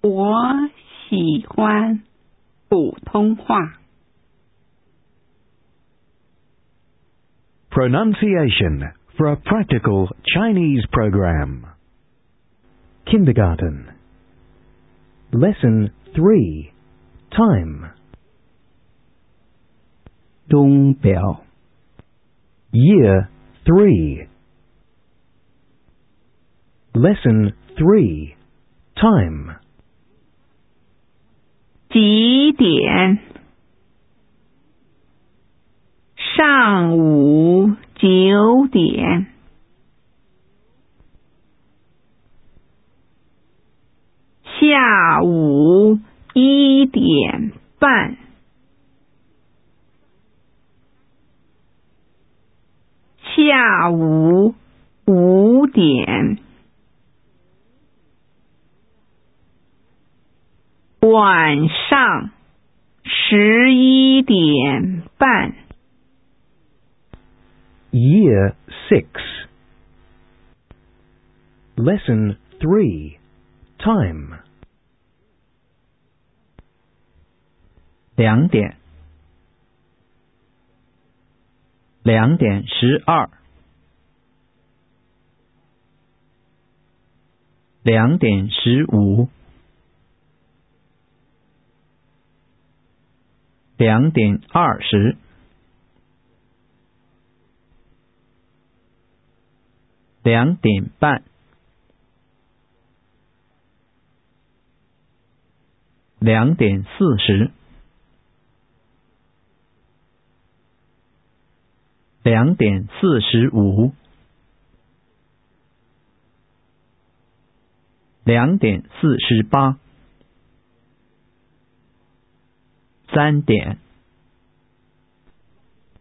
我喜欢普通话。 Pronunciation for a practical Chinese program. Kindergarten. Lesson 3. Time. 钟表 Year 3. Lesson 3. Time. 几点？上午9点。下午1点半。下午5点。晚上11点半。 Year 6. Lesson 3. Time. 2点2点12 2点15 2点20 2点半2点40 2点45 2点48 3点